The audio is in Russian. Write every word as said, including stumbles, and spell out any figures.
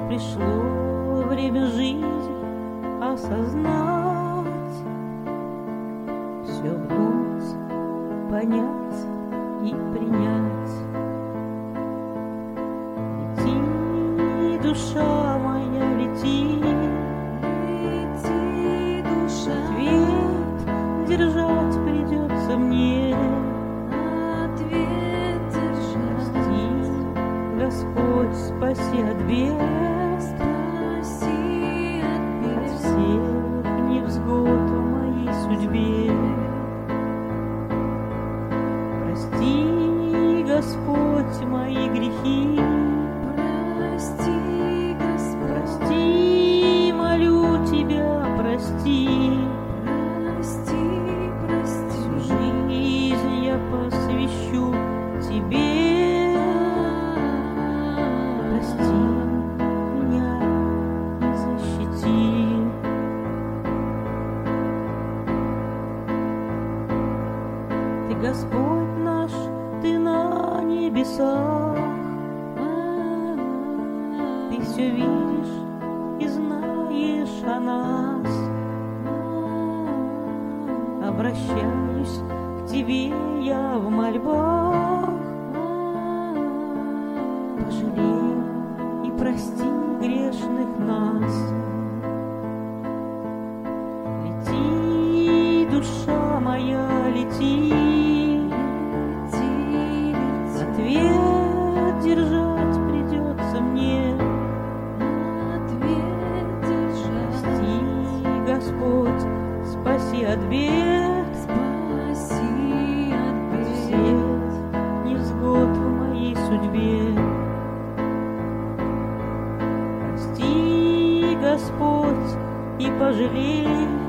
Пришло время жизнь осознать, все вновь понять и принять. Лети, душа моя, лети, лети, душа, ответ держать придется мне. ответ держать. Прости, Господь, спаси от бед, Спаси от от бед, всех невзгод в моей судьбе. Прости, Господь, мои грехи, прости, Господь, прости, молю Тебя, прости. прости, прости. Всю жизнь я посвящу Тебе. Прости меня и защити. Ты Господь наш, Ты на небесах, Ты все видишь и знаешь о нас. Обращаюсь к Тебе я в мольбах, пожалей и прости грешных нас. Лети, душа моя, лети, Лети, лети, ответ держать придется мне. ответ держать. Прости, Господь, спаси от бед, Спаси от от бед, всех невзгод в моей судьбе. Прости, Господь, и пожалей